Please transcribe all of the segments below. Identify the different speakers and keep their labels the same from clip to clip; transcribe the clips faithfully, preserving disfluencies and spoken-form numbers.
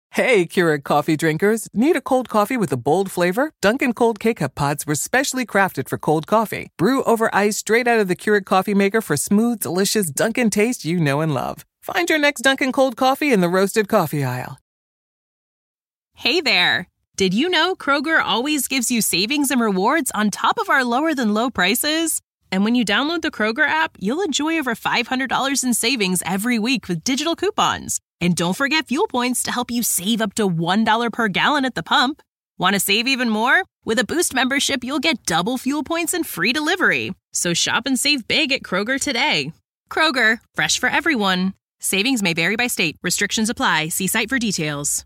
Speaker 1: Hey, Keurig coffee drinkers. Need a cold coffee with a bold flavor? Dunkin' Cold K-Cup pods were specially crafted for cold coffee. Brew over ice straight out of the Keurig coffee maker for smooth, delicious Dunkin' taste you know and love. Find your next Dunkin' Cold coffee in the roasted coffee aisle.
Speaker 2: Hey there. Did you know Kroger always gives you savings and rewards on top of our lower than low prices? And when you download the Kroger app, you'll enjoy over five hundred dollars in savings every week with digital coupons. And don't forget fuel points to help you save up to one dollar per gallon at the pump. Want to save even more? With a Boost membership, you'll get double fuel points and free delivery. So shop and save big at Kroger today. Kroger, fresh for everyone. Savings may vary by state. Restrictions apply. See site for details.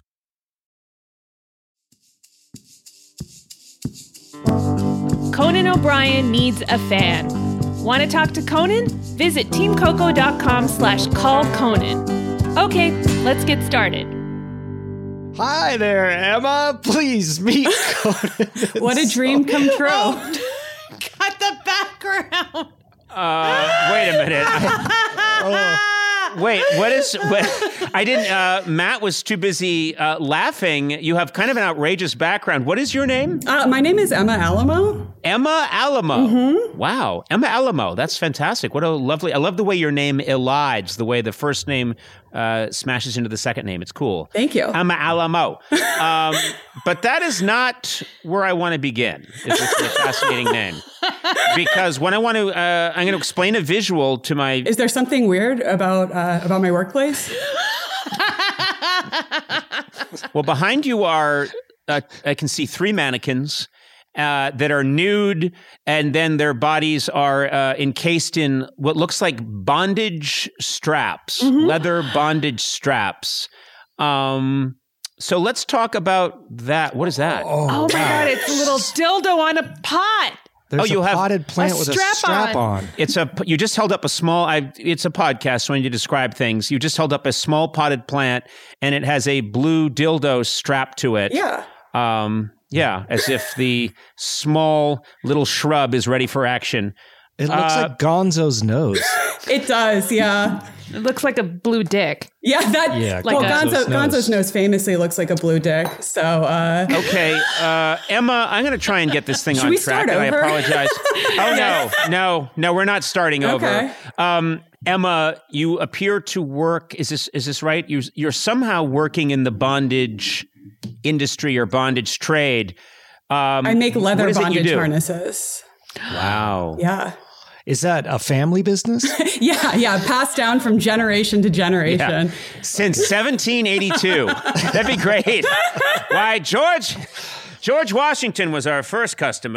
Speaker 3: Conan O'Brien needs a fan. Want to talk to Conan? Visit teamcoco.com slash call Conan. Okay, let's get started.
Speaker 4: Hi there, Emma. Please meet Conan.
Speaker 3: What a dream come true.
Speaker 5: Oh, got the background.
Speaker 6: Uh, wait a minute. I, oh. Wait, what is, what, I didn't, uh, Matt was too busy uh, laughing. You have kind of an outrageous background. What is your name?
Speaker 5: Uh, my name is Emma Alamo.
Speaker 6: Emma Alamo.
Speaker 5: Mm-hmm.
Speaker 6: Wow. Emma Alamo. That's fantastic. What a lovely, I love the way your name elides, the way the first name uh, smashes into the second name. It's cool.
Speaker 5: Thank you.
Speaker 6: Emma Alamo. Um, but that is not where I want to begin. It's just a fascinating name. Because when I want to, uh, I'm going to explain a visual to my...
Speaker 5: Is there something weird about uh, about my workplace?
Speaker 6: Well, behind you are, uh, I can see three mannequins uh, that are nude, and then their bodies are uh, encased in what looks like bondage straps, mm-hmm. leather bondage straps. Um, so let's talk about that. What is that?
Speaker 3: Oh, oh my God, it's a little dildo on a pot.
Speaker 4: There's
Speaker 6: oh, you
Speaker 4: a
Speaker 6: have
Speaker 4: potted plant
Speaker 3: a
Speaker 4: with
Speaker 3: strap
Speaker 4: a strap on.
Speaker 6: on. It's a. You just held up a small. I. It's a podcast, so I need to describe things. You just held up a small potted plant, and it has a blue dildo strapped to it.
Speaker 5: Yeah.
Speaker 6: Um. Yeah, as if the small little shrub is ready for action.
Speaker 4: It looks uh, like Gonzo's nose.
Speaker 5: It does, yeah.
Speaker 3: It looks like a blue dick.
Speaker 5: Yeah, that.
Speaker 4: Yeah,
Speaker 5: well,
Speaker 4: Gonzo's
Speaker 5: Gonzo,
Speaker 4: nose.
Speaker 5: Gonzo's nose famously looks like a blue dick. So, uh,
Speaker 6: okay, uh, Emma, I'm going to try and get this thing
Speaker 5: Should
Speaker 6: on
Speaker 5: we
Speaker 6: track.
Speaker 5: start
Speaker 6: And I
Speaker 5: over?
Speaker 6: apologize. Oh no, no, no, we're not starting over.
Speaker 5: Okay.
Speaker 6: Um, Emma, you appear to work. Is this is this right? You you're somehow working in the bondage industry or bondage trade. Um,
Speaker 5: I make leather
Speaker 6: what is it you
Speaker 5: bondage
Speaker 6: do?
Speaker 5: harnesses.
Speaker 6: Wow.
Speaker 5: Yeah.
Speaker 4: Is that a family business?
Speaker 5: Yeah, yeah, passed down from generation to generation.
Speaker 6: Yeah. Since seventeen eighty-two. That'd be great. Why, George... George Washington was our first customer.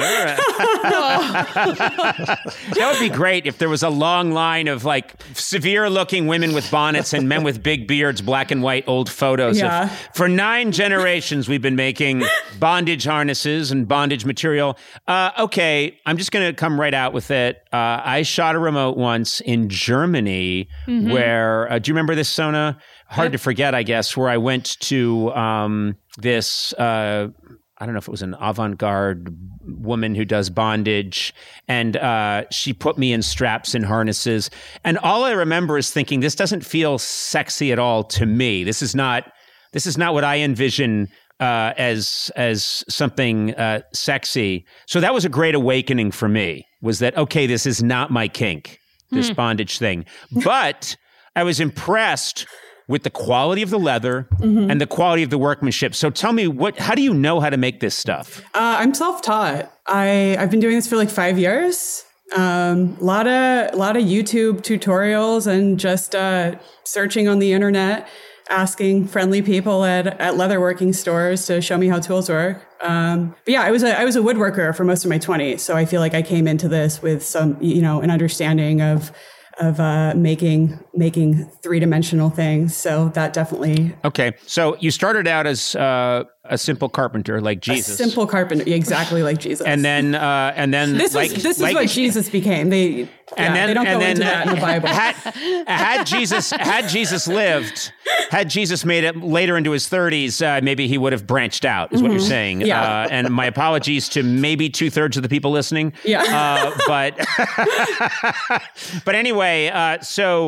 Speaker 6: That would be great if there was a long line of like severe-looking women with bonnets and men with big beards, black and white old photos.
Speaker 5: Yeah.
Speaker 6: Of, for nine generations, we've been making bondage harnesses and bondage material. Uh, okay, I'm just going to come right out with it. Uh, I shot a remote once in Germany mm-hmm. where, uh, do you remember this, Sona? Hard to forget, I guess, where I went to um, this... Uh, I don't know if it was an avant-garde woman who does bondage, and uh, she put me in straps and harnesses. And all I remember is thinking, this doesn't feel sexy at all to me. This is not, this is not what I envision uh, as as something uh, sexy. So that was a great awakening for me, was that, okay, this is not my kink, this mm. bondage thing. But I was impressed with the quality of the leather mm-hmm. and the quality of the workmanship. So tell me, what? How do you know how to make this stuff?
Speaker 5: Uh, I'm self-taught. I, I've been doing this for like five years. A um, lot of lot of YouTube tutorials and just uh, searching on the internet, asking friendly people at, at leatherworking stores to show me how tools work. Um, but yeah, I was a I was a woodworker for most of my twenties, so I feel like I came into this with some, you know, an understanding of of uh, making making three-dimensional things. So that definitely...
Speaker 6: Okay. So you started out as uh, a simple carpenter like Jesus.
Speaker 5: A simple carpenter, exactly like Jesus.
Speaker 6: And then... Uh, and then
Speaker 5: this
Speaker 6: like,
Speaker 5: was, this
Speaker 6: like,
Speaker 5: is what Jesus became. They...
Speaker 6: And
Speaker 5: yeah,
Speaker 6: then,
Speaker 5: they don't
Speaker 6: and
Speaker 5: go
Speaker 6: then,
Speaker 5: into that in the Bible.
Speaker 6: Had, had Jesus, had Jesus lived, had Jesus made it later into his thirties, uh, maybe he would have branched out, is mm-hmm. what you're saying.
Speaker 5: Yeah.
Speaker 6: Uh, and my apologies to maybe two thirds of the people listening.
Speaker 5: Yeah.
Speaker 6: Uh, but, but anyway, uh, so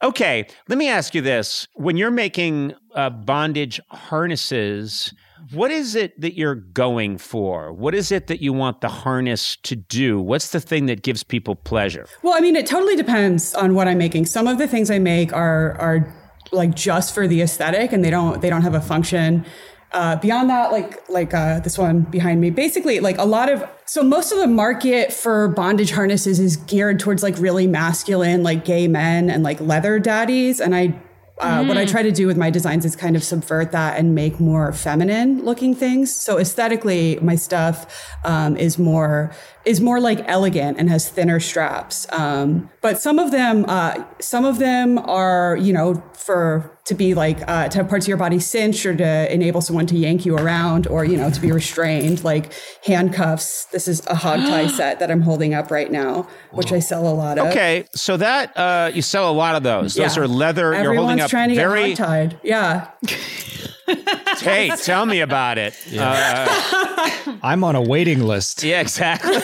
Speaker 6: Okay, let me ask you this. When you're making uh, bondage harnesses, what is it that you're going for? What is it that you want the harness to do? What's the thing that gives people pleasure?
Speaker 5: Well, I mean, it totally depends on what I'm making. Some of the things I make are are like just for the aesthetic, and they don't they don't have a function. Uh, beyond that, like like uh, this one behind me, basically like a lot of, so most of the market for bondage harnesses is geared towards like really masculine, like gay men and like leather daddies. And I, uh, mm. what I try to do with my designs is kind of subvert that and make more feminine looking things. So aesthetically, my stuff um, is more is more like elegant and has thinner straps. Um, but some of them, uh, some of them are, you know, for to be like, uh, to have parts of your body cinched or to enable someone to yank you around or, you know, to be restrained, like handcuffs. This is a hog tie set that I'm holding up right now, which I sell a lot of.
Speaker 6: Okay. So that, uh, you sell a lot of those. Those
Speaker 5: Yeah.
Speaker 6: are leather.
Speaker 5: Everyone's
Speaker 6: You're holding up
Speaker 5: trying to
Speaker 6: very,
Speaker 5: get hog tied. Yeah.
Speaker 6: Hey, tell me about it. Yeah, uh,
Speaker 4: I'm on a waiting list.
Speaker 6: yeah exactly.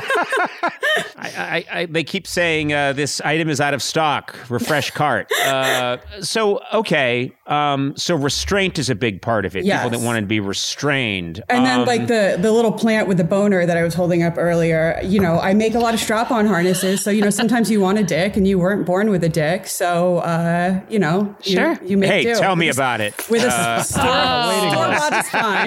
Speaker 6: I, I, I, they keep saying uh, this item is out of stock. Refresh cart. Uh, so, okay. Um, so restraint is a big part of it.
Speaker 5: Yes.
Speaker 6: People that want to be restrained.
Speaker 5: And then
Speaker 6: Um,
Speaker 5: like the, the little plant with the boner that I was holding up earlier, you know, I make a lot of strap-on harnesses. So, you know, sometimes you want a dick and you weren't born with a dick. So, uh, you know, you,
Speaker 3: Sure.
Speaker 5: you make
Speaker 6: Hey,
Speaker 5: do.
Speaker 6: tell me
Speaker 5: With a-
Speaker 6: about it.
Speaker 5: With a
Speaker 6: Uh,
Speaker 5: store, store-bought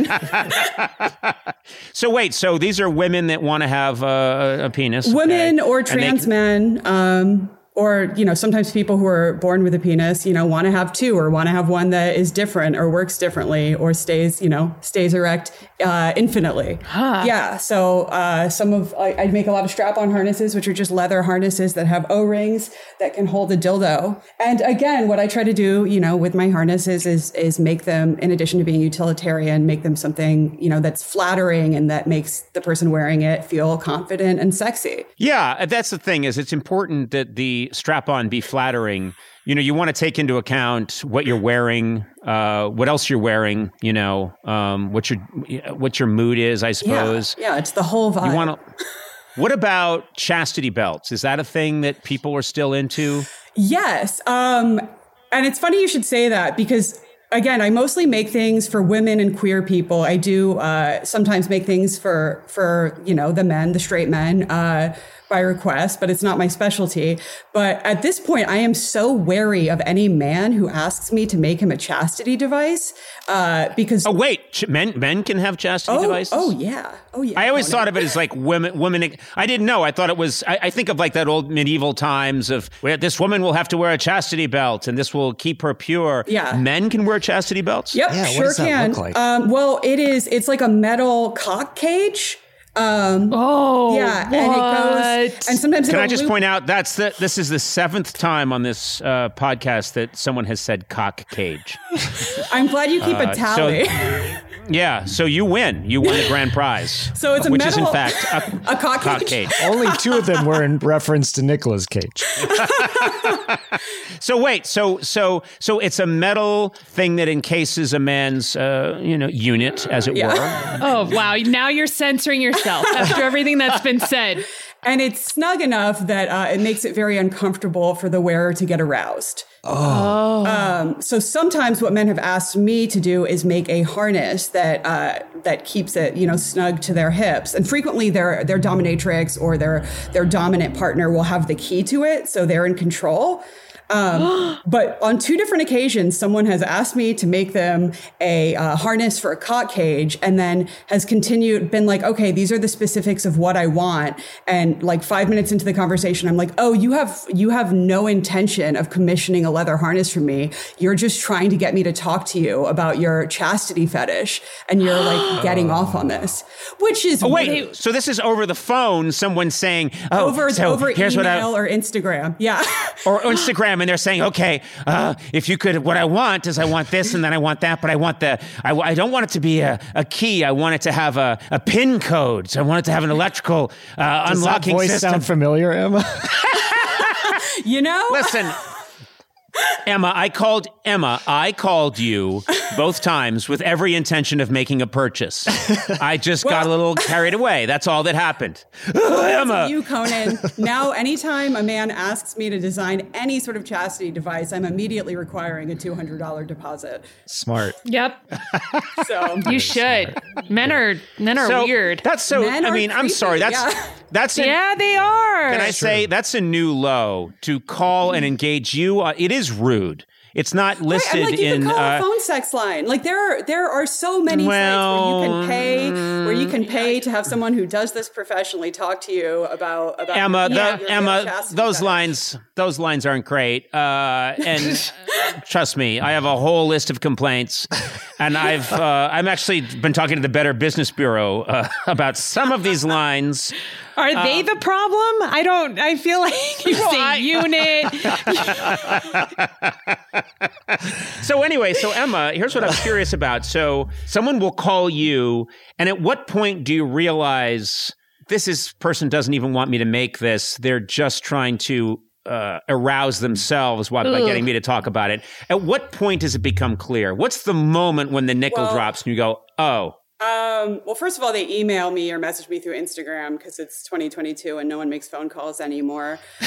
Speaker 5: spine.
Speaker 6: So wait, so these are women that want to have uh, a penis.
Speaker 5: Women
Speaker 6: okay?
Speaker 5: or
Speaker 6: And they
Speaker 5: trans
Speaker 6: can-
Speaker 5: men, um, or, you know, sometimes people who are born with a penis, you know, want to have two or want to have one that is different or works differently or stays, you know, stays erect uh, infinitely.
Speaker 3: Huh.
Speaker 5: Yeah. So uh, some of, I, I make a lot of strap-on harnesses, which are just leather harnesses that have O-rings that can hold a dildo. And again, what I try to do, you know, with my harnesses is, is make them, in addition to being utilitarian, make them something, you know, that's flattering and that makes the person wearing it feel confident and sexy.
Speaker 6: Yeah, that's the thing is it's important that the strap-on be flattering. You know, you want to take into account what you're wearing, uh, what else you're wearing, you know, um, what your what your mood is, I suppose.
Speaker 5: Yeah, yeah, it's the whole vibe.
Speaker 6: You want to. What about chastity belts? Is that a thing that people are still into?
Speaker 5: Yes. Um, and it's funny you should say that because, again, I mostly make things for women and queer people. I do uh, sometimes make things for, for, you know, the men, the straight men, uh, by request, but it's not my specialty. But at this point, I am so wary of any man who asks me to make him a chastity device uh, because...
Speaker 6: Oh, wait. Ch- men men can have chastity
Speaker 5: oh,
Speaker 6: devices?
Speaker 5: oh, yeah. Oh, yeah.
Speaker 6: I always
Speaker 5: Oh, no.
Speaker 6: thought of it as like women. Women. I didn't know. I thought it was. I, I think of like that old medieval times of where this woman will have to wear a chastity belt and this will keep her pure.
Speaker 5: Yeah.
Speaker 6: Men can wear chastity belts.
Speaker 5: Yep,
Speaker 4: Yeah, what
Speaker 5: sure
Speaker 4: does that
Speaker 5: can.
Speaker 4: look like?
Speaker 5: Um, well, it is. It's like a metal cock cage. Um,
Speaker 3: Oh,
Speaker 5: yeah, and it goes,
Speaker 3: what?
Speaker 5: and sometimes
Speaker 6: Can
Speaker 5: it'll
Speaker 6: I just
Speaker 5: loop-
Speaker 6: point out that's the this is the seventh time on this uh, podcast that someone has said cock cage.
Speaker 5: I'm glad you keep
Speaker 6: Uh,
Speaker 5: a tally.
Speaker 6: so- Yeah, so you win. You won the grand prize.
Speaker 5: So it's a
Speaker 6: which
Speaker 5: metal,
Speaker 6: is in fact a,
Speaker 5: a cock,
Speaker 6: cock
Speaker 5: cage.
Speaker 6: cage.
Speaker 4: Only two of them were in reference to Nicolas Cage.
Speaker 6: So wait, so so so it's a metal thing that encases a man's uh, you know unit, as it
Speaker 5: Yeah.
Speaker 6: were.
Speaker 3: Oh, wow. Now you're censoring yourself after everything that's been said.
Speaker 5: And it's snug enough that uh, it makes it very uncomfortable for the wearer to get aroused.
Speaker 3: Oh.
Speaker 5: Um, so sometimes what men have asked me to do is make a harness that uh, that keeps it, you know, snug to their hips. And frequently their their dominatrix or their their dominant partner will have the key to it, so they're in control. Um, but on two different occasions, someone has asked me to make them a uh, harness for a cock cage and then has continued, been like, okay, these are the specifics of what I want. And like five minutes into the conversation, I'm like, oh, you have, you have no intention of commissioning a leather harness from me. You're just trying to get me to talk to you about your chastity fetish. And you're like getting off on this, which is
Speaker 6: Oh wait,
Speaker 5: really-
Speaker 6: so this is over the phone. Someone saying, "Oh,
Speaker 5: over,
Speaker 6: so
Speaker 5: over
Speaker 6: here's what I."
Speaker 5: email or Instagram. Yeah.
Speaker 6: Or Instagram, and they're saying, "Okay, uh, if you could, what I want is I want this, and then I want that, but I want the, I, I don't want it to be a, a key. I want it to have a, a pin code. So I want it to have an electrical uh,
Speaker 4: Does that
Speaker 6: unlocking
Speaker 4: voice
Speaker 6: system."
Speaker 4: sound familiar, Emma?
Speaker 5: You know?
Speaker 6: Listen, Emma, I called Emma. I called you both times with every intention of making a purchase. I just well, got a little carried away. That's all that happened.
Speaker 5: Well, Emma, you, Conan. Now, anytime a man asks me to design any sort of chastity device, I'm immediately requiring a two hundred dollars deposit.
Speaker 4: Smart.
Speaker 3: Yep.
Speaker 5: So
Speaker 3: you should. Men are men are
Speaker 6: so,
Speaker 3: weird.
Speaker 6: That's so.
Speaker 5: Men
Speaker 6: I mean,
Speaker 5: creepy,
Speaker 6: I'm sorry. That's
Speaker 5: yeah.
Speaker 6: that's. A,
Speaker 3: yeah, they are.
Speaker 6: Can I say that's a new low to call and engage you? Uh, it is rude. It's not listed
Speaker 5: right, I'm like, you
Speaker 6: in
Speaker 5: can call
Speaker 6: uh,
Speaker 5: a phone sex line. Like there are there are so many
Speaker 6: well,
Speaker 5: sites where you can pay where you can pay to have someone who does this professionally talk to you about about
Speaker 6: Emma.
Speaker 5: your,
Speaker 6: The,
Speaker 5: your
Speaker 6: Emma, those
Speaker 5: fetish.
Speaker 6: lines those lines aren't great. Uh, and trust me, I have a whole list of complaints, and I've uh, I'm actually been talking to the Better Business Bureau uh, about some of these lines.
Speaker 3: Are um, they the problem? I don't, I feel like you
Speaker 6: well,
Speaker 3: say
Speaker 6: I,
Speaker 3: unit.
Speaker 6: So anyway, so Emma, here's what I'm curious about. So someone will call you, and at what point do you realize this is person doesn't even want me to make this? They're just trying to uh, arouse themselves by, by getting me to talk about it. At what point does it become clear? What's the moment when the nickel
Speaker 5: well,
Speaker 6: drops and you go, oh,
Speaker 5: Um, well, first of all, they email me or message me through Instagram because it's twenty twenty-two and no one makes phone calls anymore.
Speaker 6: Can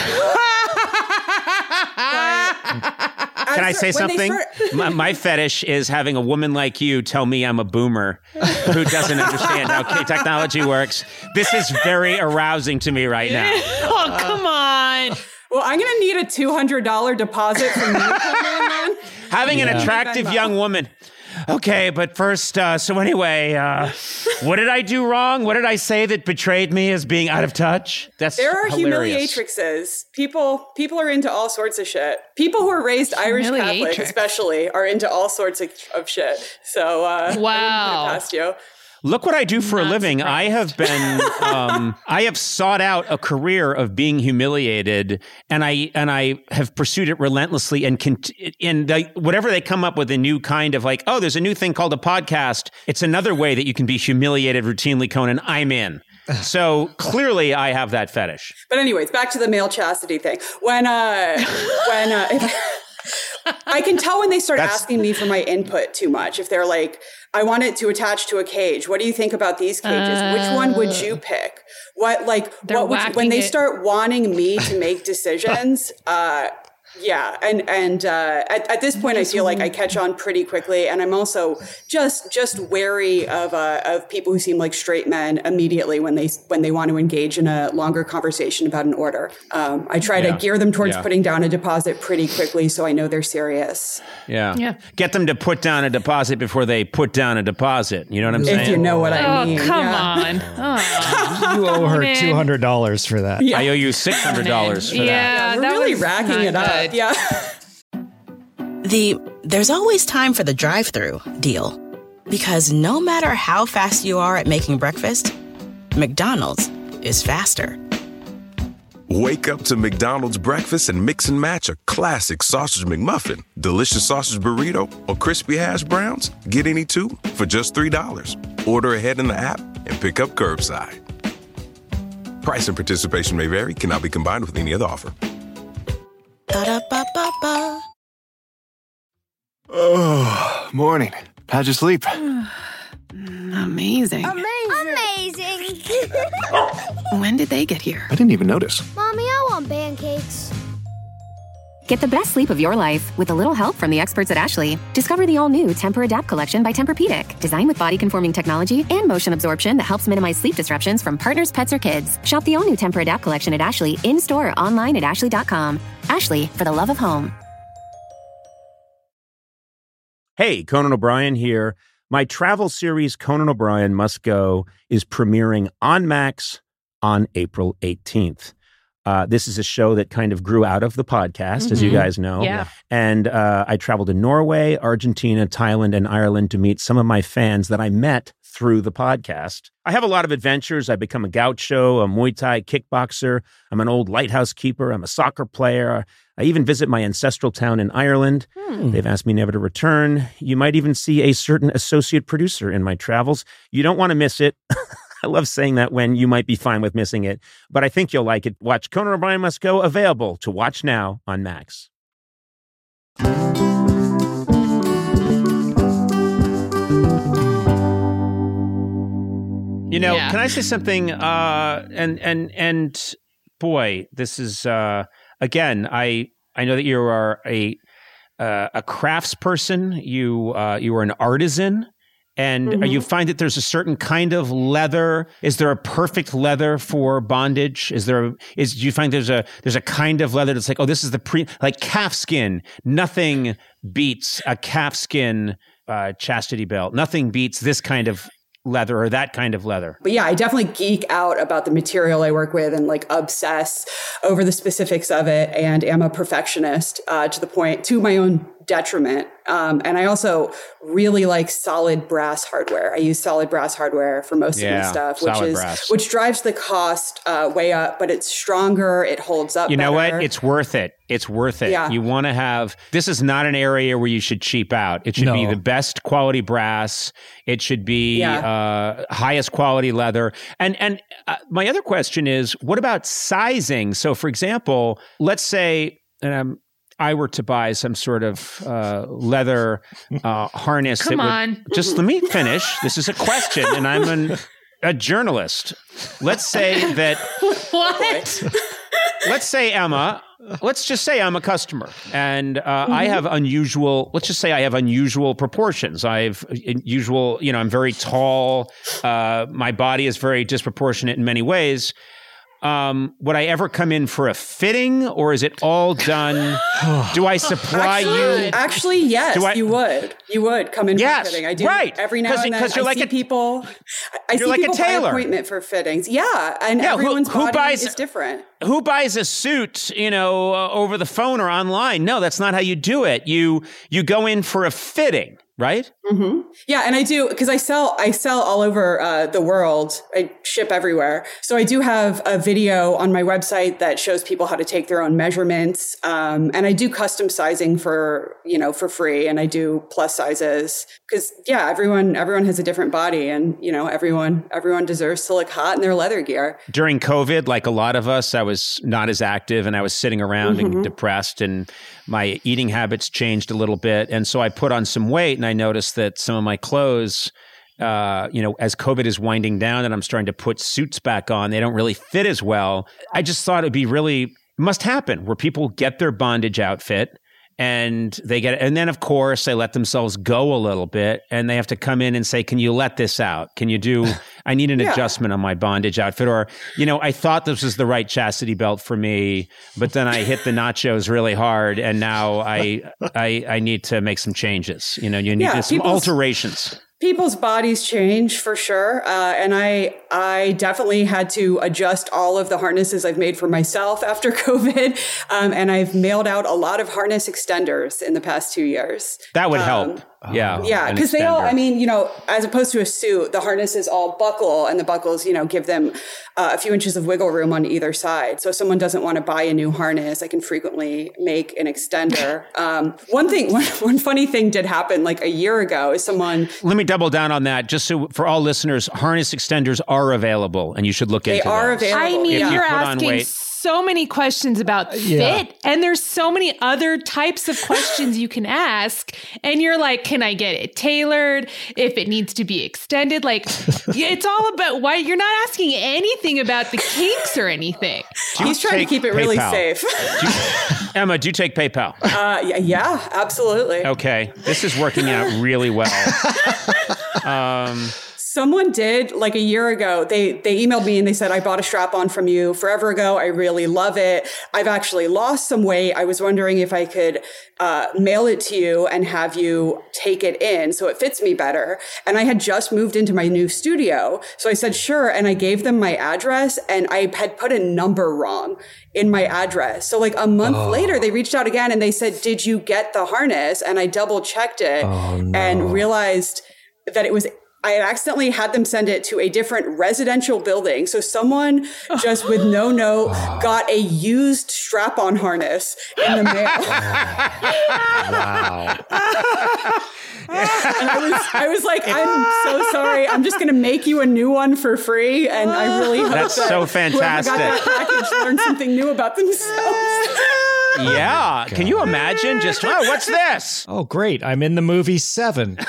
Speaker 6: I say something? Start- my, my fetish is having a woman like you tell me I'm a boomer who doesn't understand how technology works. This is very arousing to me right now.
Speaker 3: Oh, come on.
Speaker 5: Well, I'm going to need a two hundred dollars deposit from you. Then.
Speaker 6: Having yeah. an attractive young woman. Okay, but first, uh, so anyway, uh, what did I do wrong? What did I say that betrayed me as being out of touch? That's
Speaker 5: There are
Speaker 6: hilarious.
Speaker 5: humiliatrixes. People people are into all sorts of shit. People who are raised Irish Catholic, especially, are into all sorts of, of shit. So, uh,
Speaker 3: wow.
Speaker 5: I wouldn't put it past you.
Speaker 6: Look what I do for
Speaker 3: Not
Speaker 6: a living.
Speaker 3: surprised.
Speaker 6: I have been, um, I have sought out a career of being humiliated, and I and I have pursued it relentlessly. And cont- and the, whatever they come up with, a new kind of like, oh, there's a new thing called a podcast. It's another way that you can be humiliated routinely, Conan. I'm in. So clearly, I have that fetish.
Speaker 5: But anyways, back to the male chastity thing. When uh, when uh, if, I can tell when they start
Speaker 6: That's,
Speaker 5: asking me for my input too much. If they're like, I want it to attach to a cage. What do you think about these cages? Uh, Which one would you pick? What like what would you, when they
Speaker 3: it.
Speaker 5: start wanting me to make decisions? uh, yeah, and and uh, at, at this point, I feel like I catch on pretty quickly, and I'm also just just wary of uh, of people who seem like straight men immediately when they when they want to engage in a longer conversation about an order. Um, I try yeah. to gear them towards yeah. putting down a deposit pretty quickly, so I know they're serious.
Speaker 6: Yeah, yeah. Get them to put down a deposit before they put down a deposit. You know what I'm saying?
Speaker 5: If you know what I mean.
Speaker 3: Oh, come
Speaker 5: yeah.
Speaker 3: on! Oh,
Speaker 4: you owe her two hundred dollars for that.
Speaker 6: Yeah. I owe you six hundred dollars for
Speaker 3: yeah,
Speaker 6: that.
Speaker 5: Yeah, we're
Speaker 3: that
Speaker 5: really
Speaker 3: was
Speaker 5: racking it up.
Speaker 3: Good.
Speaker 5: Yeah.
Speaker 7: The there's always time for the drive-thru deal. Because no matter how fast you are at making breakfast, McDonald's is faster.
Speaker 8: Wake up to McDonald's breakfast and mix and match a classic sausage McMuffin, delicious sausage burrito, or crispy hash browns. Get any two for just three dollars. Order ahead in the app and pick up curbside. Price and participation may vary, cannot be combined with any other offer.
Speaker 7: Ba-da-ba-ba-ba.
Speaker 9: Oh, morning. How'd you sleep?
Speaker 10: Amazing.
Speaker 11: Amazing.
Speaker 10: When did they get here?
Speaker 9: I didn't even notice.
Speaker 11: Mommy, I want pancakes.
Speaker 12: Get the best sleep of your life with a little help from the experts at Ashley. Discover the all-new Temper-Adapt collection by Tempur-Pedic, designed with body-conforming technology and motion absorption that helps minimize sleep disruptions from partners, pets, or kids. Shop the all-new Temper-Adapt collection at Ashley in-store or online at ashley dot com. Ashley, for the love of home.
Speaker 6: Hey, Conan O'Brien here. My travel series, Conan O'Brien Must Go, is premiering on Max on April eighteenth. Uh, this is a show that kind of grew out of the podcast, mm-hmm. as you guys know.
Speaker 3: Yeah.
Speaker 6: And uh, I traveled to Norway, Argentina, Thailand, and Ireland to meet some of my fans that I met through the podcast. I have a lot of adventures. I become a gaucho, a Muay Thai kickboxer. I'm an old lighthouse keeper. I'm a soccer player. I even visit my ancestral town in Ireland. Hmm. They've asked me never to return. You might even see a certain associate producer in my travels. You don't want to miss it. I love saying that when you might be fine with missing it, but I think you'll like it. Watch Conan O'Brien Must Go, available to watch now on Max. You know,
Speaker 3: Yeah.
Speaker 6: can I say something? Uh, and and and boy, this is uh, again. I I know that you are a uh, a craftsperson. You uh, you are an artisan, and
Speaker 5: Mm-hmm.
Speaker 6: you find that there's a certain kind of leather. Is there a perfect leather for bondage? Is there a, is do you find there's a there's a kind of leather that's like, oh, this is the pre like calf skin. Nothing beats a calf skin uh, chastity belt. Nothing beats this kind of leather or that kind of leather.
Speaker 5: But yeah, I definitely geek out about the material I work with and like obsess over the specifics of it, and am a perfectionist uh, to the point, to my own detriment. Um, and I also really like solid brass hardware. I use solid brass hardware for most
Speaker 6: Yeah,
Speaker 5: of my stuff, which
Speaker 6: solid
Speaker 5: is
Speaker 6: brass.
Speaker 5: which drives the cost uh, way up, but it's stronger. It holds up.
Speaker 6: You know
Speaker 5: better.
Speaker 6: what? It's worth it. It's worth it.
Speaker 5: Yeah.
Speaker 6: You want to have, this is not an area where you should cheap out. It should
Speaker 4: No.
Speaker 6: be the best quality brass. It should be
Speaker 5: Yeah.
Speaker 6: uh, highest quality leather. And and uh, my other question is, what about sizing? So for example, let's say um, I were to buy some sort of uh, leather uh, harness.
Speaker 3: Come
Speaker 6: that would,
Speaker 3: on.
Speaker 6: Just let me finish. This is a question, and I'm an, a journalist. Let's say that
Speaker 3: What?
Speaker 6: let's say Emma, let's just say I'm a customer and uh, I have unusual, let's just say I have unusual proportions. I have unusual, you know, I'm very tall. Uh, my body is very disproportionate in many ways. Um, would I ever come in for a fitting, or is it all done? Do I supply
Speaker 5: Actually,
Speaker 6: you?
Speaker 5: actually, yes,
Speaker 6: Do I-
Speaker 5: you would. You would come in
Speaker 6: Yes,
Speaker 5: for fitting. I do
Speaker 6: right.
Speaker 5: every now
Speaker 6: 'Cause-
Speaker 5: and then.
Speaker 6: 'cause you're
Speaker 5: I
Speaker 6: like
Speaker 5: see
Speaker 6: a-
Speaker 5: people. I
Speaker 6: you're
Speaker 5: see
Speaker 6: like a
Speaker 5: people by
Speaker 6: tailor.
Speaker 5: appointment for fittings. Yeah, and
Speaker 6: Yeah, who-
Speaker 5: everyone's
Speaker 6: who
Speaker 5: body
Speaker 6: buys-
Speaker 5: is different.
Speaker 6: Who buys a suit, you know, uh, over the phone or online? No, that's not how you do it. You you go in for a fitting, right?
Speaker 5: Mm-hmm. Yeah, and I do because I sell I sell all over uh, the world. I ship everywhere, so I do have a video on my website that shows people how to take their own measurements, um, and I do custom sizing for you know for free, and I do plus sizes because yeah, everyone everyone has a different body, and you know everyone everyone deserves to look hot in their leather gear.
Speaker 6: During COVID, like a lot of us, I was not as active and I was sitting around
Speaker 5: Mm-hmm.
Speaker 6: and depressed, and my eating habits changed a little bit. And so I put on some weight, and I noticed that some of my clothes, uh, you know, as COVID is winding down and I'm starting to put suits back on, they don't really fit as well. I just thought it'd be really, must happen where people get their bondage outfit and they get it. And then, of course, they let themselves go a little bit and they have to come in and say, can you let this out? Can you do, I need an
Speaker 5: Yeah.
Speaker 6: adjustment on my bondage outfit. Or, you know, I thought this was the right chastity belt for me, but then I hit the nachos really hard and now I, I, I need to make some changes. You know, you need
Speaker 5: Yeah,
Speaker 6: some
Speaker 5: people's-
Speaker 6: alterations.
Speaker 5: People's bodies change for sure. Uh, and I, I definitely had to adjust all of the harnesses I've made for myself after COVID. Um, and I've mailed out a lot of harness extenders in the past two years.
Speaker 6: That would
Speaker 5: Um,
Speaker 6: help. Yeah.
Speaker 5: Yeah,
Speaker 6: an
Speaker 5: because they all,
Speaker 6: extender.
Speaker 5: I mean, you know, as opposed to a suit, the harnesses all buckle and the buckles, you know, give them uh, a few inches of wiggle room on either side. So if someone doesn't want to buy a new harness, I can frequently make an extender. Um, one thing, one, one funny thing did happen like a year ago is someone,
Speaker 6: Let me double down on that. Just so for all listeners, harness extenders are available and you should look
Speaker 5: they
Speaker 6: into
Speaker 5: are
Speaker 6: those.
Speaker 5: available.
Speaker 3: I mean,
Speaker 6: If you
Speaker 3: you're
Speaker 6: put on
Speaker 3: asking
Speaker 6: weight-
Speaker 3: so many questions about fit,
Speaker 4: Yeah.
Speaker 3: and there's so many other types of questions you can ask. And you're like, can I get it tailored? If it needs to be extended, like it's all about why you're not asking anything about the kinks or anything.
Speaker 6: Do you
Speaker 5: he's trying to
Speaker 6: take
Speaker 5: keep it really
Speaker 6: PayPal?
Speaker 5: safe.
Speaker 6: Do you- Emma, do you take PayPal?
Speaker 5: uh, yeah, yeah, absolutely.
Speaker 6: Okay, this is working out really well. Um,
Speaker 5: Someone did like a year ago. They they emailed me and they said, I bought a strap on from you forever ago. I really love it. I've actually lost some weight. I was wondering if I could uh, mail it to you and have you take it in so it fits me better. And I had just moved into my new studio. So I said, sure. And I gave them my address and I had put a number wrong in my address. So like a month
Speaker 4: Oh.
Speaker 5: later, they reached out again and they said, did you get the harness? And I double checked it
Speaker 4: Oh, no.
Speaker 5: and realized that it was I had accidentally had them send it to a different residential building. So someone just with no note got a used strap-on harness in the mail.
Speaker 4: Wow.
Speaker 5: And I was, I was like, I'm so sorry. I'm just going to make you a new one for free. And I really hope
Speaker 6: That's
Speaker 5: that
Speaker 6: so
Speaker 5: whoever got
Speaker 6: fantastic.
Speaker 5: that package learned something new about themselves.
Speaker 6: Yeah. Can you imagine? Just, oh, what's this?
Speaker 4: Oh, great. I'm in the movie Seven.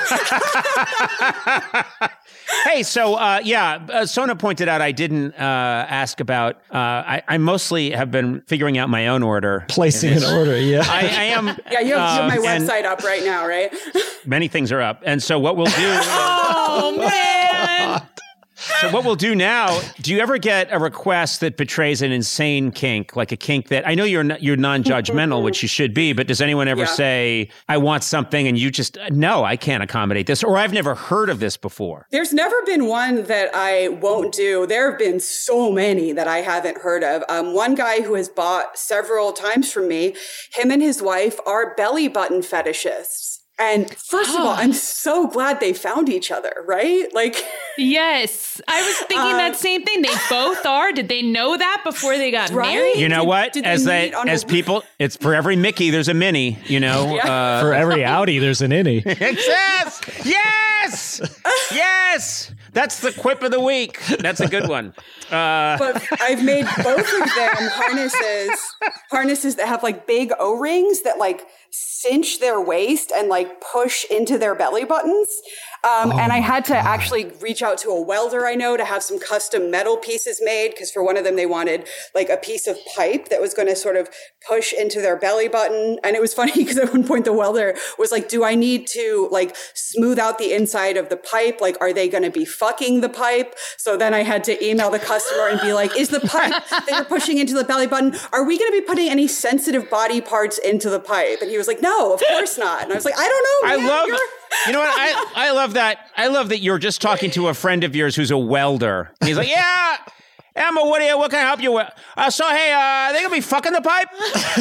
Speaker 6: Hey, so, uh, yeah, uh, Sona pointed out I didn't uh, ask about, uh, I, I mostly have been figuring out my own order.
Speaker 4: Placing an order, yeah.
Speaker 6: I, I am.
Speaker 5: Yeah, you have,
Speaker 6: um,
Speaker 5: you have my
Speaker 6: and
Speaker 5: website up right now, right?
Speaker 6: Many things are up. And so what we'll do.
Speaker 3: Oh, man.
Speaker 6: So what we'll do now, do you ever get a request that betrays an insane kink, like a kink that, I know you're you're non-judgmental, which you should be, but does anyone ever
Speaker 5: Yeah.
Speaker 6: say, I want something and you just, no, I can't accommodate this, or I've never heard of this before?
Speaker 5: There's never been one that I won't do. There have been so many that I haven't heard of. Um, one guy who has bought several times from me, him and his wife are belly button fetishists. And first of all, I'm so glad they found each other, right? Like,
Speaker 3: yes, I was thinking
Speaker 5: Uh,
Speaker 3: that same thing. They both are. Did they know that before they got
Speaker 5: Right?
Speaker 3: married?
Speaker 6: You know
Speaker 5: Did-
Speaker 6: what?
Speaker 5: did they
Speaker 6: as
Speaker 5: meet
Speaker 6: they,
Speaker 5: on
Speaker 6: as
Speaker 5: a-
Speaker 6: people, it's for every Mickey, there's a Minnie, you know?
Speaker 5: Yeah.
Speaker 6: uh,
Speaker 4: For every Audi, there's an innie.
Speaker 6: yes! Yes! Yes! That's the quip of the week. That's a good one. Uh,
Speaker 5: but I've made both of them harnesses, harnesses that have like big O-rings that like cinch their waist and like push into their belly buttons. Um,
Speaker 4: Oh
Speaker 5: and I
Speaker 4: my
Speaker 5: had to
Speaker 4: God.
Speaker 5: actually reach out to a welder I know to have some custom metal pieces made, because for one of them they wanted like a piece of pipe that was going to sort of push into their belly button. And it was funny because at one point the welder was like, do I need to like smooth out the inside of the pipe? Like, are they going to be fucking the pipe? So then I had to email the customer and be like, is the pipe that you're pushing into the belly button, are we going to be putting any sensitive body parts into the pipe? And he was like, no, of course not. And I was like, I don't know.
Speaker 6: I
Speaker 5: man.
Speaker 6: love,
Speaker 5: You're-
Speaker 6: you know what? I, I love that. I love that you're just talking to a friend of yours who's a welder. And he's like, yeah, Emma, what, do you, what can I help you with? Uh, so, hey, uh, they gonna be fucking the pipe?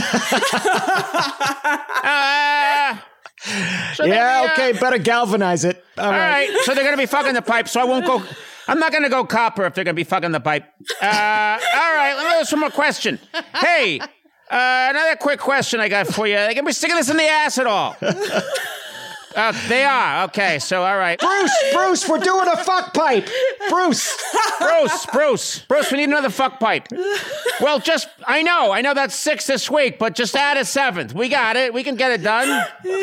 Speaker 6: uh, so they
Speaker 4: Yeah,
Speaker 6: be, uh,
Speaker 4: okay, better galvanize it. All
Speaker 6: All
Speaker 4: right.
Speaker 6: right, so they're gonna be fucking the pipe, so I won't go. I'm not gonna go copper if they're gonna be fucking the pipe. Uh, all right, let me ask one more question. Hey, uh, another quick question I got for you. They gonna be sticking this in the ass at all? Uh, they are. Okay, so all right.
Speaker 4: Bruce, Bruce, we're doing a fuck pipe. Bruce.
Speaker 6: Bruce, Bruce, Bruce, we need another fuck pipe. Well, just, I know, I know that's six this week, but just add a seventh. We got it. We can get it done.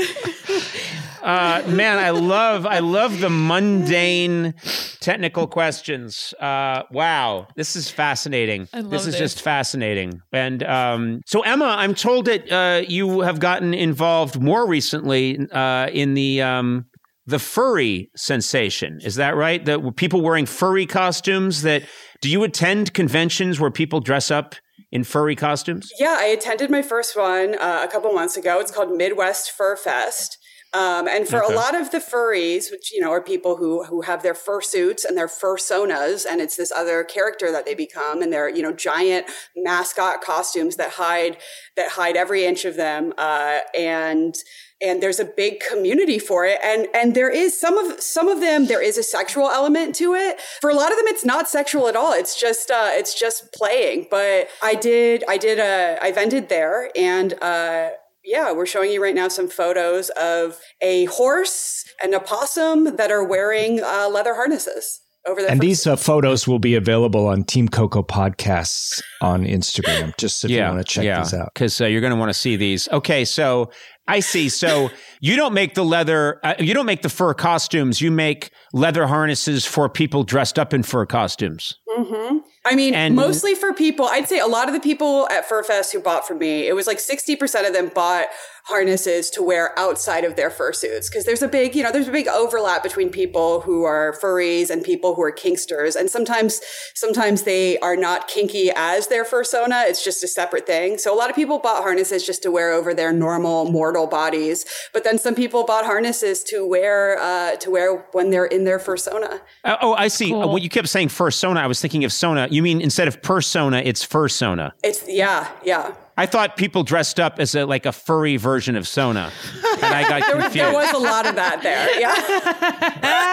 Speaker 6: Uh, man, I love, I love the mundane technical questions. Uh, wow, this is fascinating.
Speaker 3: I love
Speaker 6: this is
Speaker 3: this.
Speaker 6: just fascinating. And um, so, Emma, I'm told that uh, you have gotten involved more recently uh, in the um, the furry sensation. Is that right? The people wearing furry costumes. That do you attend conventions where people dress up in furry costumes?
Speaker 5: Yeah, I attended my first one uh, a couple months ago. It's called Midwest Fur Fest. Um, and for
Speaker 6: Okay.
Speaker 5: a lot of the furries, which, you know, are people who, who have their fursuits and their fursonas, and it's this other character that they become, and they're, you know, giant mascot costumes that hide, that hide every inch of them. Uh, and, and there's a big community for it. And, and there is some of, some of them, there is a sexual element to it. For a lot of them, it's not sexual at all. It's just, uh, it's just playing. But I did, I did, uh, I vended there, and, uh, yeah, we're showing you right now some photos of a horse and a possum that are wearing uh, leather harnesses over their
Speaker 4: And
Speaker 5: fur-
Speaker 4: these uh, photos will be available on Team Coco Podcasts on Instagram, just if you want to check
Speaker 6: yeah,
Speaker 4: these out.
Speaker 6: because uh, you're going to want to see these. Okay, so I see. So you don't make the leather, uh, you don't make the fur costumes. You make leather harnesses for people dressed up in fur costumes.
Speaker 5: Mm-hmm. I mean,
Speaker 6: And-
Speaker 5: mostly for people. I'd say a lot of the people at FurFest who bought from me, it was like sixty percent of them bought harnesses to wear outside of their fursuits. Because there's a big, you know, there's a big overlap between people who are furries and people who are kinksters. And sometimes, sometimes they are not kinky as their fursona. It's just a separate thing. So a lot of people bought harnesses just to wear over their normal mortal bodies. But then some people bought harnesses to wear, uh, to wear when they're in their fursona.
Speaker 6: Uh, oh, I see.
Speaker 3: Cool.
Speaker 6: Uh, when you kept saying fursona, I was thinking of sona. You mean instead of persona, it's fursona.
Speaker 5: It's, yeah, yeah.
Speaker 6: I thought people dressed up as a, like a furry version of Sona, and I got
Speaker 5: There was,
Speaker 6: confused.
Speaker 5: there was a lot of that there. Yeah.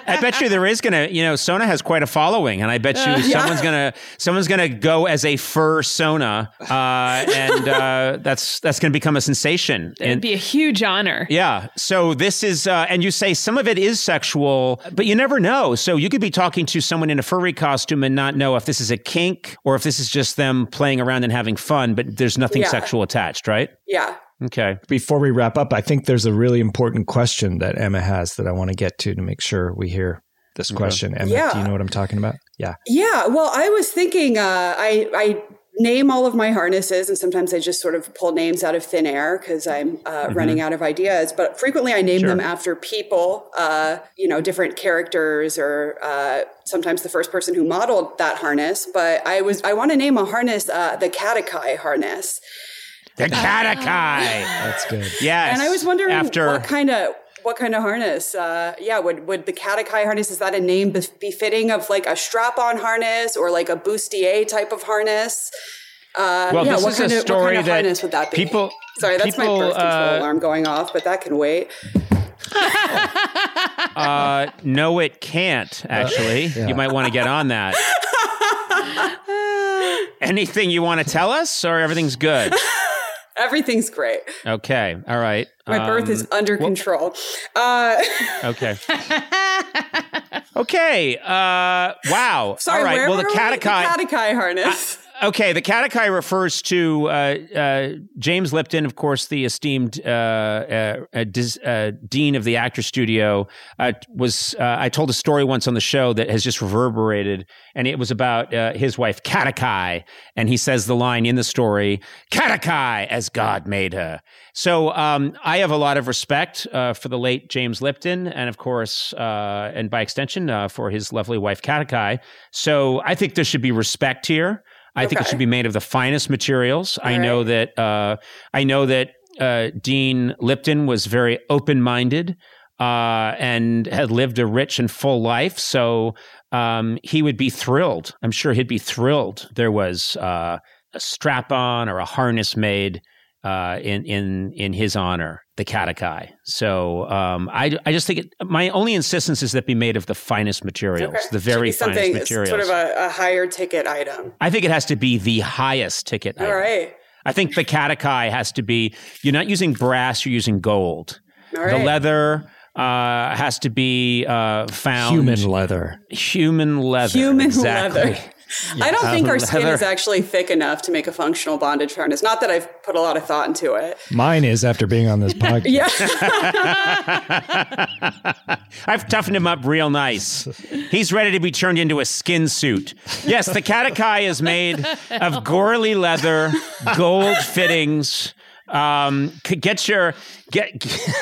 Speaker 6: I bet you there is gonna, you know, Sona has quite a following, and I bet you uh, someone's yeah. gonna someone's gonna go as a fur Sona, uh, and uh, that's that's gonna become a sensation.
Speaker 3: It'd
Speaker 6: and,
Speaker 3: be a huge honor.
Speaker 6: Yeah. So this is, uh, and you say some of it is sexual, but you never know. So you could be talking to someone in a furry costume and not know if this is a kink or if this is just them playing around and having fun, but there's nothing yeah. sexual attached, right?
Speaker 5: Yeah.
Speaker 6: Okay.
Speaker 4: Before we wrap up, I think there's a really important question that Emma has that I want to get to to make sure we hear this okay. question. Emma, yeah. do you know what I'm talking about? Yeah.
Speaker 5: Yeah. Well, I was thinking, uh, I, I name all of my harnesses, and sometimes I just sort of pull names out of thin air because I'm uh, mm-hmm. running out of ideas. But frequently I name sure. them after people, uh, you know, different characters, or uh, sometimes the first person who modeled that harness. But I was I want to name a harness uh, the Catechai harness.
Speaker 6: The Catechai.
Speaker 4: That's good.
Speaker 6: Yes.
Speaker 5: And I was wondering
Speaker 6: after-
Speaker 5: what kind of what kind of harness? Uh, yeah, would would the Catechai harness, is that a name befitting of like a strap-on harness or like a bustier type of harness? Uh,
Speaker 6: well,
Speaker 5: yeah,
Speaker 6: this
Speaker 5: what
Speaker 6: is
Speaker 5: kind
Speaker 6: a
Speaker 5: of,
Speaker 6: story
Speaker 5: what kind of
Speaker 6: that
Speaker 5: harness would that be?
Speaker 6: People,
Speaker 5: Sorry, that's
Speaker 6: people,
Speaker 5: my birth control
Speaker 6: uh,
Speaker 5: alarm going off, but that can wait.
Speaker 6: uh, no, it can't, actually. Uh, yeah. You might want to get on that. Anything you want to tell us, or everything's good?
Speaker 5: Everything's great.
Speaker 6: Okay. All right.
Speaker 5: My um, birth is under well, control. Uh,
Speaker 6: okay. okay. Uh, wow.
Speaker 5: Sorry,
Speaker 6: all right.
Speaker 5: where
Speaker 6: well,
Speaker 5: were
Speaker 6: the Catechai,
Speaker 5: the Catechai harness.
Speaker 6: Uh, okay. The Catechai refers to uh, uh, James Lipton, of course, the esteemed uh, uh, uh, dis, uh, dean of the Actor Studio. Uh, was uh, I told a story once on the show that has just reverberated, and it was about uh, his wife Catechai, and he says the line in the story, "Catechai as God made her." So um, I have a lot of respect uh, for the late James Lipton, and of course, uh, and by extension, uh, for his lovely wife Catechai. So I think there should be respect here. I okay. think it should be made of the finest materials. All I know right. that uh, I know that uh, Dean Lipton was very open-minded uh, and had lived a rich and full life. So um, he would be thrilled. I'm sure he'd be thrilled. There was uh, a strap-on or a harness made uh, in in in his honor, the Catechai. So um, I I just think it, my only insistence is that it be made of the finest materials, okay. the very finest materials.
Speaker 5: Sort of a, a higher ticket item.
Speaker 6: I think it has to be the highest ticket
Speaker 5: All
Speaker 6: item.
Speaker 5: All right.
Speaker 6: I think the Catechai has to be, you're not using brass, you're using gold.
Speaker 5: All right.
Speaker 6: The leather uh, has to be uh, found.
Speaker 4: Human leather.
Speaker 6: Human leather.
Speaker 5: Human
Speaker 6: exactly.
Speaker 5: leather. Yeah. I don't think our skin is actually thick enough to make a functional bondage harness. Not that I've put a lot of thought into it.
Speaker 4: Mine is after being on this podcast.
Speaker 5: Yeah.
Speaker 6: I've toughened him up real nice. He's ready to be turned into a skin suit. Yes, the Catechai is made of Gourley leather, gold fittings. Um, get your get,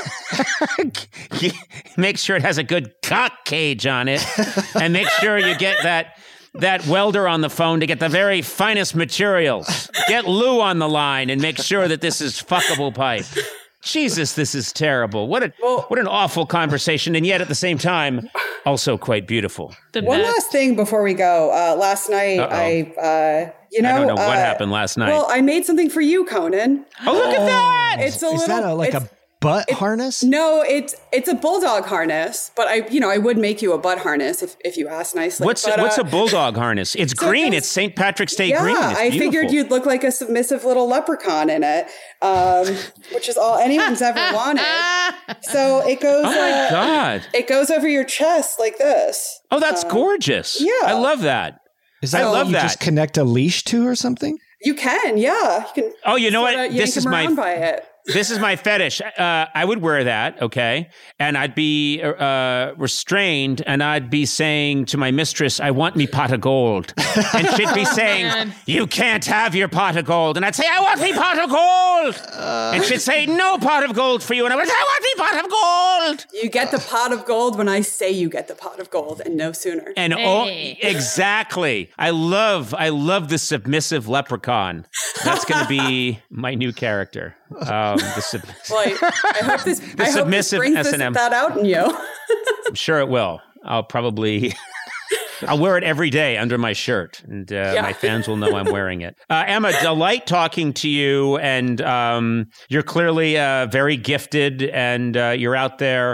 Speaker 6: get make sure it has a good cock cage on it, and make sure you get that. that welder on the phone to get the very finest materials. Get Lou on the line and make sure that this is fuckable pipe. Jesus, this is terrible. What a well, what an awful conversation, and yet at the same time, also quite beautiful.
Speaker 5: The One best. last thing before we go. Uh, last night, Uh-oh. I, uh, you know,
Speaker 6: I don't know
Speaker 5: uh,
Speaker 6: what happened last night.
Speaker 5: Well, I made something for you, Conan.
Speaker 6: Oh, look at that!
Speaker 5: It's a
Speaker 4: is
Speaker 5: little.
Speaker 4: That a, like a butt
Speaker 5: it,
Speaker 4: harness?
Speaker 5: No, it's it's a bulldog harness, but I, you know, I would make you a butt harness if, if you asked nicely.
Speaker 6: What's
Speaker 5: but,
Speaker 6: a, what's
Speaker 5: uh,
Speaker 6: a bulldog harness? It's
Speaker 5: so
Speaker 6: green.
Speaker 5: It
Speaker 6: it's Saint Patrick's Day
Speaker 5: yeah,
Speaker 6: green. It's
Speaker 5: I figured you'd look like a submissive little leprechaun in it, um, which is all anyone's ever wanted. So it goes.
Speaker 6: Oh my
Speaker 5: uh,
Speaker 6: God!
Speaker 5: It goes over your chest like this.
Speaker 6: Oh, that's
Speaker 5: um,
Speaker 6: gorgeous.
Speaker 5: Yeah,
Speaker 6: I love that.
Speaker 4: Is that
Speaker 6: I love
Speaker 4: you
Speaker 6: that.
Speaker 4: Just connect a leash to or something?
Speaker 5: You can, yeah. You can.
Speaker 6: Oh, you know what? This is my.
Speaker 5: By it.
Speaker 6: This is my fetish. Uh, I would wear that, okay? And I'd be uh, restrained, and I'd be saying to my mistress, I want me pot of gold. And she'd be saying, oh, you can't have your pot of gold. And I'd say, I want me pot of gold. Uh, and she'd say, no pot of gold for you. And I would say, I want me pot of gold.
Speaker 5: You get the pot of gold when I say you get the pot of gold, and no sooner.
Speaker 6: And hey. oh, exactly. I love, I love the submissive leprechaun. That's going to be my new character. Um, the sub-
Speaker 5: well, I, I hope this,
Speaker 6: the
Speaker 5: I
Speaker 6: submissive
Speaker 5: hope this brings this, that out in you.
Speaker 6: I'm sure it will. I'll probably, I'll wear it every day under my shirt, and uh, yeah. my fans will know I'm wearing it. Uh, Emma, delight talking to you, and um, you're clearly uh, very gifted, and uh, you're out there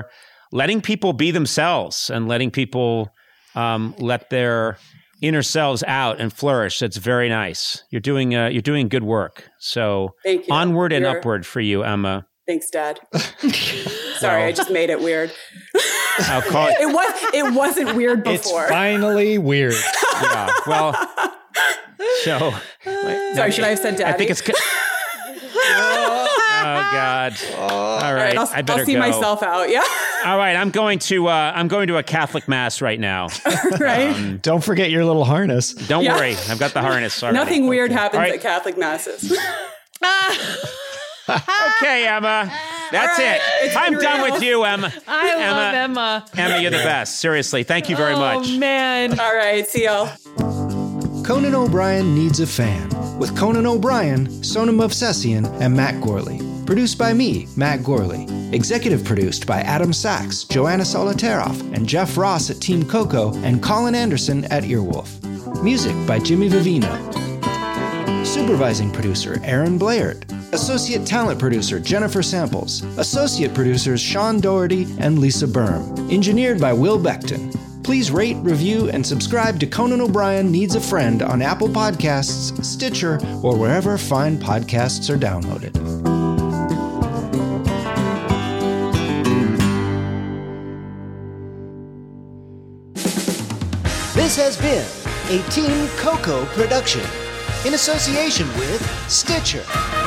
Speaker 6: letting people be themselves and letting people um, let their inner selves out and flourish. That's very nice. You're doing uh, you're doing good work. So
Speaker 5: Thank you.
Speaker 6: Onward and
Speaker 5: You're...
Speaker 6: upward for you, Emma.
Speaker 5: Thanks, Dad. Sorry, I just made it weird.
Speaker 6: I'll call it.
Speaker 5: It was. It wasn't weird before.
Speaker 4: It's finally weird.
Speaker 6: Yeah. Well. So.
Speaker 5: Sorry, no, should I have said Daddy?
Speaker 6: I think it's. Oh God! All right,
Speaker 5: All right I'll,
Speaker 6: I better
Speaker 5: I'll see
Speaker 6: go.
Speaker 5: myself out. Yeah.
Speaker 6: All right, I'm going to. Uh, I'm going to a Catholic mass right now.
Speaker 5: Right.
Speaker 6: Um,
Speaker 4: don't forget your little harness.
Speaker 6: Don't yeah. worry, I've got the harness already.
Speaker 5: Nothing weird
Speaker 6: okay.
Speaker 5: happens
Speaker 6: right.
Speaker 5: at Catholic masses.
Speaker 6: Okay, Emma. That's right. it. It's I'm done real. with you, Emma.
Speaker 3: I
Speaker 6: Emma,
Speaker 3: love Emma.
Speaker 6: Emma, you're the best. Seriously, thank you very
Speaker 3: oh,
Speaker 6: much.
Speaker 3: Oh man!
Speaker 5: All right, see y'all.
Speaker 13: Conan O'Brien Needs a Fan with Conan O'Brien, Sonam Movsesian, and Matt Gorley. Produced by me, Matt Gorley. Executive produced by Adam Sachs, Joanna Solitaroff, and Jeff Ross at Team Coco, and Colin Anderson at Earwolf. Music by Jimmy Vivino. Supervising producer Aaron Blaird. Associate talent producer Jennifer Samples. Associate producers Sean Doherty and Lisa Berm. Engineered by Will Beckton. Please rate, review, and subscribe to Conan O'Brien Needs a Friend on Apple Podcasts, Stitcher, or wherever fine podcasts are downloaded.
Speaker 14: This has been a Team Coco production in association with Stitcher.